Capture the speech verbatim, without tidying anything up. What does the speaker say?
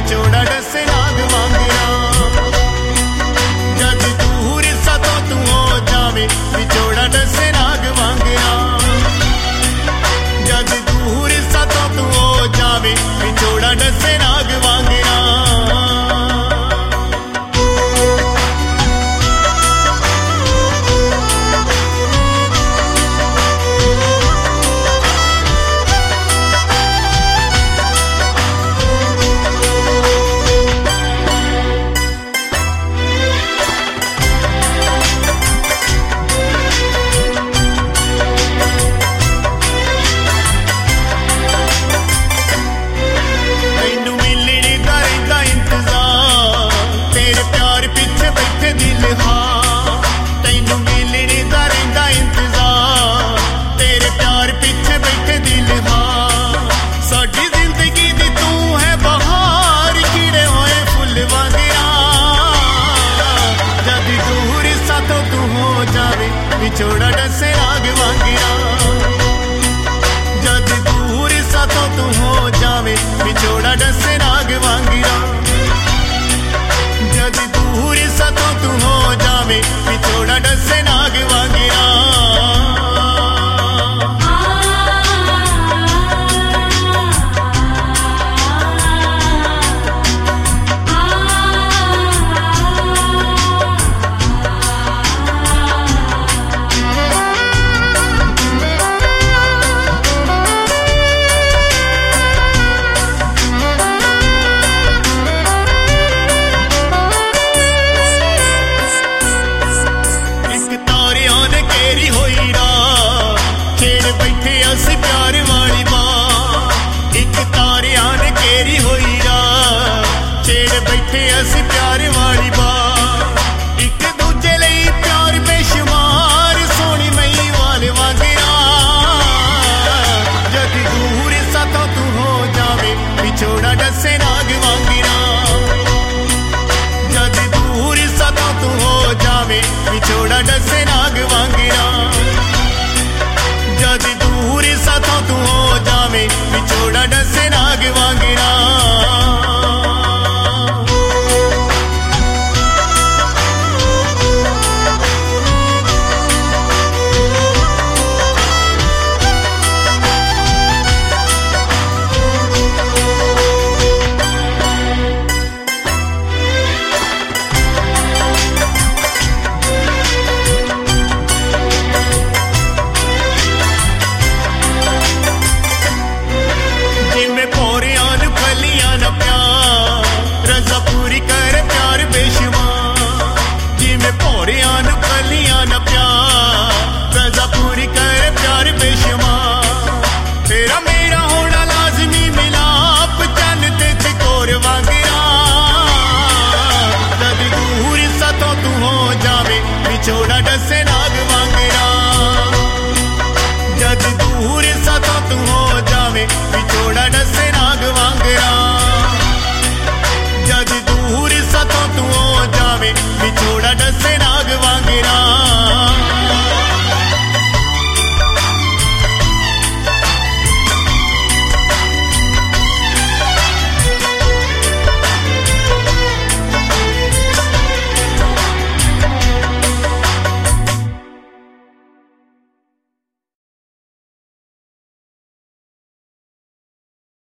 विछोड़ा डसे नाग वांगरा। जद दूर सतो तू हो जावे विछोड़ा डसे नाग वांगरा। जद दूर सतो तू हो जावे विछोड़ा डसे नाग वांगरा। विछोड़ा डसे नाग वांगरा। जद दूर सतो तू हो जावे विछोड़ा डसे नाग वांगरा। जद दूर सतो तू हो जावे विछोड़ा डसे नाग वांगरा। असी प्यार वाली मां एक तारियां ने केरी होई राह। छेड़ बैठे असी प्यार वाली मां एक दूजे लई प्यार बेशुमार सोनी मई वाले वांगरा। जद दूर सतो तू हो जावे विछोड़ा डसे नाग वांगरा। जद दूर सतो तू हो जावे विछोड़ा डसे